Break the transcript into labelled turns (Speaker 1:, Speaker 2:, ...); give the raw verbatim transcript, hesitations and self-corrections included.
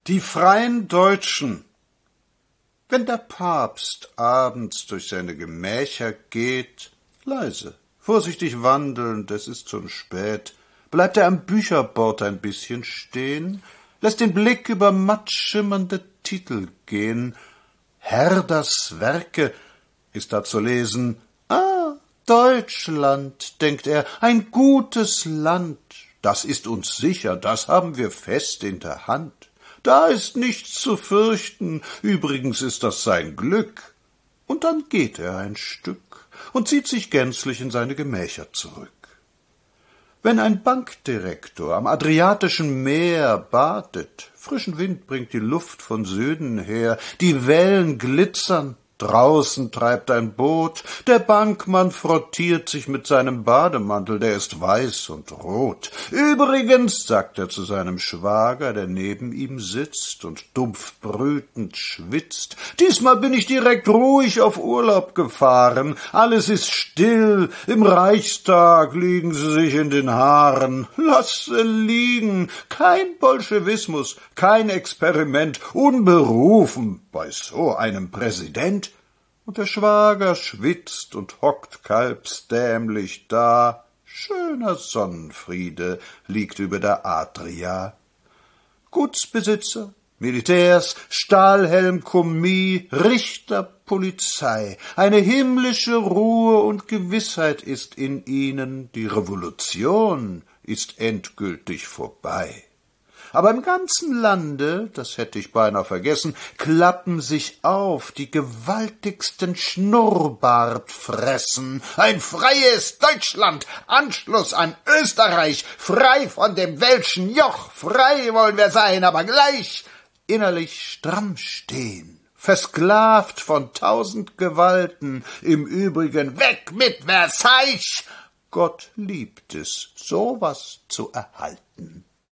Speaker 1: Die freien Deutschen. Wenn der Papst abends durch seine Gemächer geht, leise, vorsichtig wandelnd, es ist schon spät, bleibt er am Bücherbord ein bisschen stehen, lässt den Blick über matt schimmernde Titel gehen. Herders Werke ist da zu lesen. Ah, Deutschland, denkt er, ein gutes Land. Das ist uns sicher, das haben wir fest in der Hand. Da ist nichts zu fürchten, übrigens ist das sein Glück. Und dann geht er ein Stück und zieht sich gänzlich in seine Gemächer zurück. Wenn ein Bankdirektor am Adriatischen Meer badet, frischen Wind bringt die Luft von Süden her, die Wellen glitzern, draußen treibt ein Boot, der Bankmann frottiert sich mit seinem Bademantel, der ist weiß und rot. Übrigens, sagt er zu seinem Schwager, der neben ihm sitzt und dumpf brütend schwitzt, diesmal bin ich direkt ruhig auf Urlaub gefahren, alles ist still, im Reichstag liegen sie sich in den Haaren. Lasse liegen, kein Bolschewismus, kein Experiment, unberufen bei so einem Präsident. Und der Schwager schwitzt und hockt kalbsdämlich da. Schöner Sonnenfriede liegt über der Adria. Gutsbesitzer, Militärs, Stahlhelm, Kommis, Richter, Polizei, eine himmlische Ruhe und Gewissheit ist in ihnen, die Revolution ist endgültig vorbei. Aber im ganzen Lande, das hätte ich beinahe vergessen, klappen sich auf die gewaltigsten Schnurrbartfressen. Ein freies Deutschland, Anschluss an Österreich, frei von dem welschen Joch, frei wollen wir sein, aber gleich innerlich stramm stehen, versklavt von tausend Gewalten, im Übrigen weg mit Versailles. Gott liebt es, so was zu erhalten.